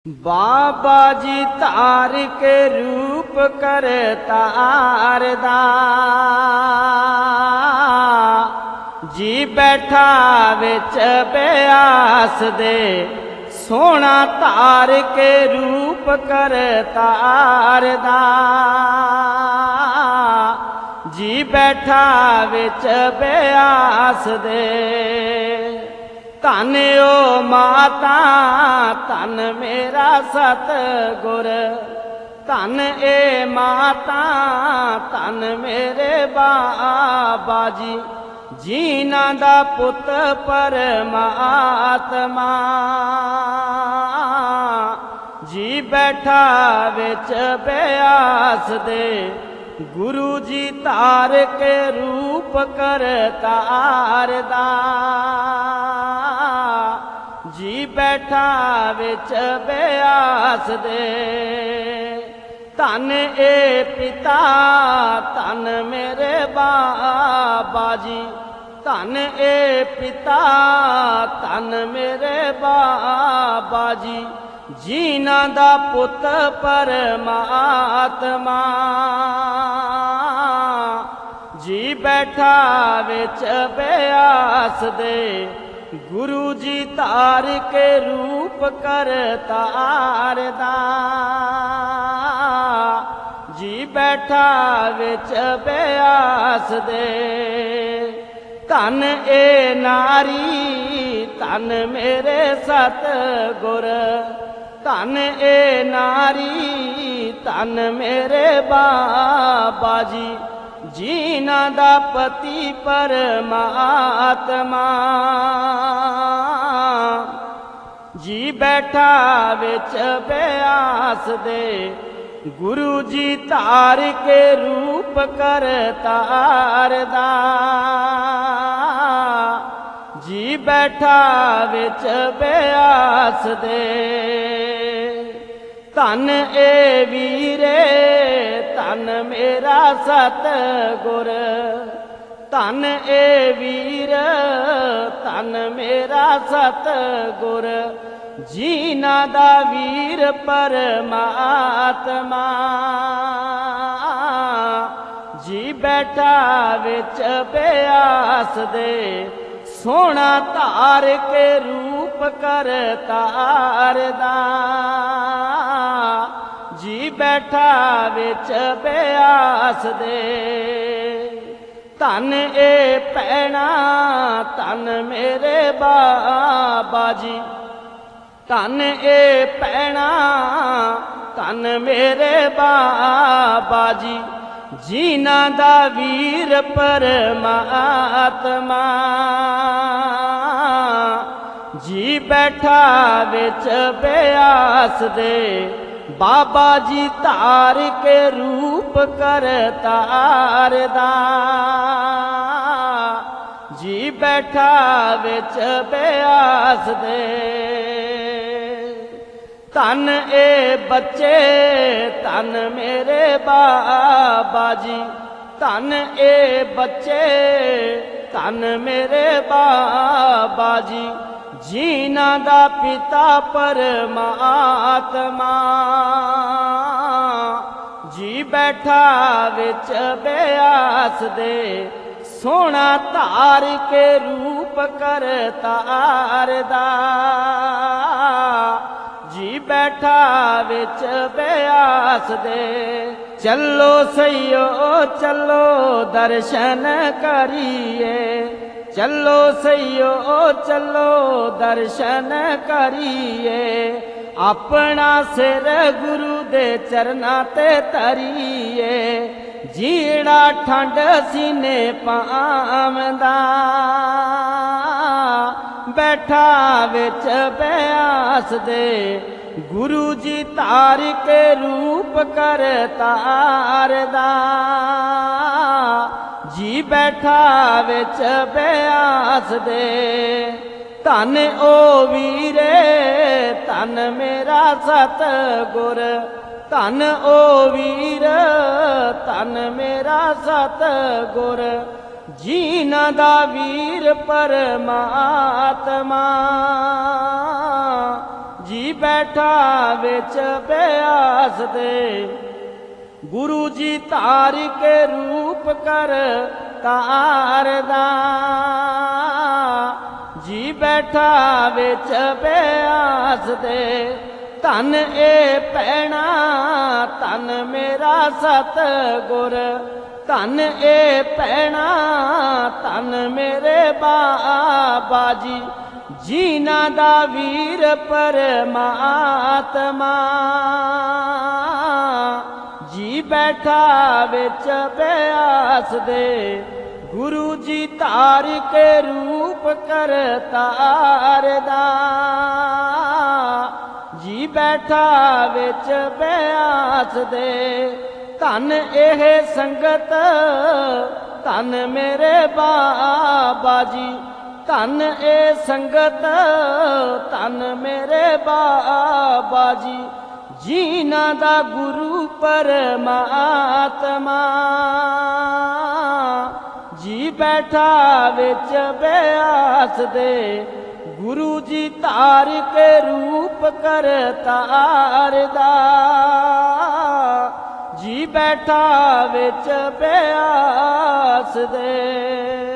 बाबा जी तार के रूप कर तारदा जी बैठा विच ब्यास दे सोना तार के रूप कर तारदा जी बैठा विच ब्यास दे धन ओ माता धन मेरा सतगुर धन ए माता धन मेरे बाबा जी जीना दा पुत परमात्मा जी बैठा विच ब्यास दे गुरु जी तार के रूप कर तारदा जी बैठा विच ब्यास दे धन ए पिता धन मेरे बाबा जी धन ए पिता धन मेरे बाबा जी जीना दा पुत परमात्मा जी बैठा विच ब्यास दे गुरु जी तार के रूप कर तारदा जी बैठा विच ब्यास दे धन ए नारी धन मेरे सतगुर धन ए नारी धन मेरे बाबा जी जीना दा पति परमात्मा जी बैठा विच ब्यास दे गुरु जी तार के रूप कर तारदा जी बैठा विच ब्यास दे धन ए वीरे धन मेरा सतगुर धन ए वीर धन मेरा सतगुर जीना दा वीर परमात्मा जी बैठा विच ब्यास दे सोना तार के रूप कर तारदा जी बैठा विच ब्यास दे धन ए पैना धन मेरे बाबा जी धन ए पैना धन मेरे बाबा जी जीना दा वीर परमात्मा जी बैठा विच ब्यास दे बाबा जी तार के रूप कर तारदा जी बैठा विच ब्यास दे धन ए बच्चे धन मेरे बाबा जी धन ए बच्चे धन मेरे बाबा जी जीना दा पिता परमात्मा जी बैठा विच ब्यास दे सोना तार के रूप कर तारदा जी बैठा विच ब्यास दे चलो सैयो चलो दर्शन करिए चलो सैयो चलो दर्शन करिए अपना सिर गुरु दे चरना ते तरिए जीड़ा ठंड सीने पावदा बैठा विच ब्यास दे गुरु जी तार के रूप कर तारदा जी बैठा विच ब्यास दे धन ओ वीरे धन मेरा सतगुर धन ओ वीर धन मेरा सतगुर जीना दा वीर परमात्मा ਜੀ ਬੈਠਾ ਵਿੱਚ ਬਿਆਸ ਦੇ। ਗੁਰੂ ਜੀ ਧਾਰ ਕੇ ਰੂਪ ਕਰ ਤਾਰਦਾ, ਜੀ ਬੈਠਾ ਵਿੱਚ ਬਿਆਸ ਦੇ। ਧਨ ਇਹ ਭੈਣਾ ਧਨ ਮੇਰਾ ਸਤਿਗੁਰ, ਧਨ ਇਹ ਭੈਣਾ ਧਨ ਮੇਰੇ ਬਾਬਾ ਜੀ। ਜੀਨਾ ਦਾ ਵੀਰ ਪਰਮਾਤਮਾ, ਜੀ ਬੈਠਾ ਵਿੱਚ ਬਿਆਸ ਦੇ। ਗੁਰੂ ਜੀ ਧਾਰ ਕੇ ਰੂਪ ਕਰ ਤਾਰਦਾ, ਜੀ ਬੈਠਾ ਵਿੱਚ ਬਿਆਸ ਦੇ। ਧਨ ਇਹ ਸੰਗਤ ਧਨ ਮੇਰੇ ਬਾਬਾ ਜੀ, ਧਨ ਇਹ ਸੰਗਤ ਧਨ ਮੇਰੇ ਬਾਬਾ ਜੀ। ਜੀਨਾ ਦਾ ਗੁਰੂ ਪਰਮਾਤਮਾ, ਜੀ ਬੈਠਾ ਵਿੱਚ ਬਿਆਸ ਦੇ। ਗੁਰੂ ਜੀ ਧਾਰ ਕੇ ਰੂਪ ਕਰ ਤਾਰਦਾ, ਜੀ ਬੈਠਾ ਵਿੱਚ ਬਿਆਸ ਦੇ।